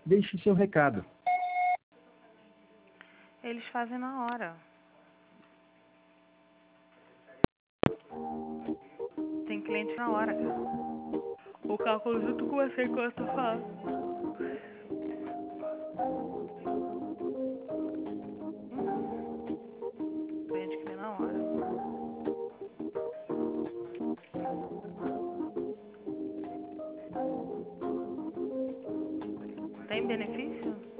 Deixe seu recado. Eles fazem na hora. Tem cliente na hora, cara. O cálculo junto com você enquanto eu falo. Cliente que vem na hora. Tem benefício?